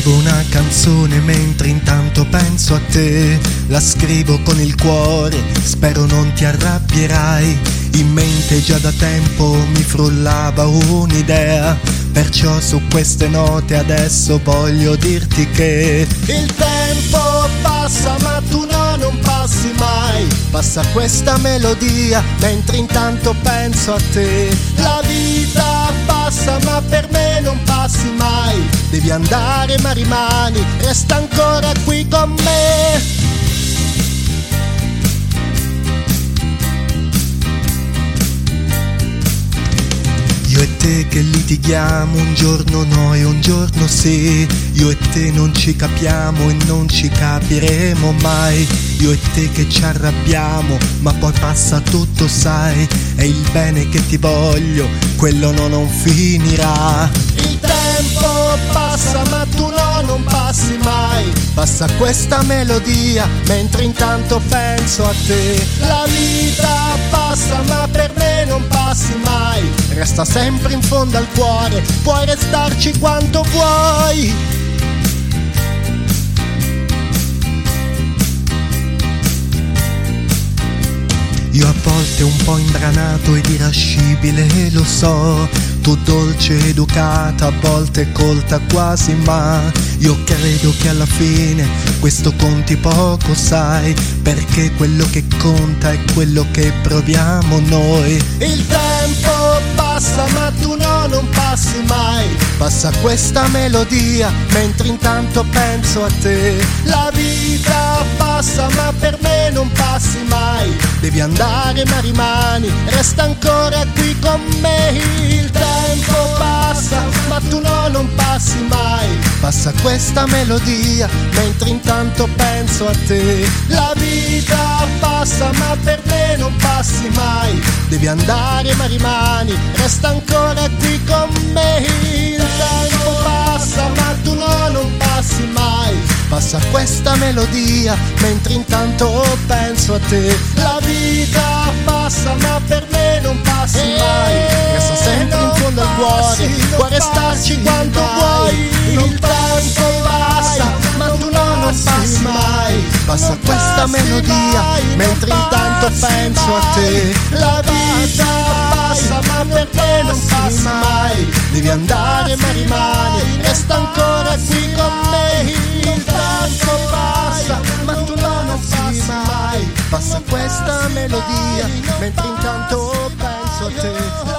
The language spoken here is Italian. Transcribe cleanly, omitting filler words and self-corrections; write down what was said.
Scrivo una canzone mentre intanto penso a te. La scrivo con il cuore, spero non ti arrabbierai. In mente già da tempo mi frullava un'idea, perciò su queste note adesso voglio dirti che il tempo passa ma tu no, non passi mai. Passa questa melodia mentre intanto penso a te. La vita passa ma per me non passi mai. Devi andare ma rimani, resta ancora qui con me. Io e te che litighiamo, un giorno no e un giorno sì. Io e te non ci capiamo e non ci capiremo mai. Io e te che ci arrabbiamo, ma poi passa tutto, sai. E il bene che ti voglio, quello no, non finirà. Il tempo passa ma tu no, non passi mai. Passa questa melodia mentre intanto penso a te. La vita passa ma per me non passi mai. Resta sempre in fondo al cuore, puoi restarci quanto vuoi. Io a volte un po' imbranato ed irascibile, lo so. Tu dolce, educata, a volte colta quasi, ma io credo che alla fine questo conti poco, sai. Perché quello che conta è quello che proviamo noi. Il tempo passa ma tu no, non passi mai. Passa questa melodia mentre intanto penso a te. La vita passa ma per me non passi mai. Devi andare ma rimani, resta ancora qui con me. Il tempo passa ma tu no, non passi mai. Passa questa melodia mentre intanto penso a te. La vita passa ma per me non passi mai. Devi andare ma rimani, resta ancora qui con me. Il tempo passa ma tu no, non passi mai. Passa questa melodia mentre intanto penso a te. La vita passa ma per me non passi mai. Resta sempre in fondo al cuore, puoi restarci quanto vuoi. Il tempo passa ma tu no, non passi mai. Passa questa melodia mentre intanto penso a te. La vita passa ma per me non passi mai. Devi andare ma rimani, resta ancora qui con me. Il tempo passa ma tu no, non passi mai. Passa questa melodia mentre intanto penso a te.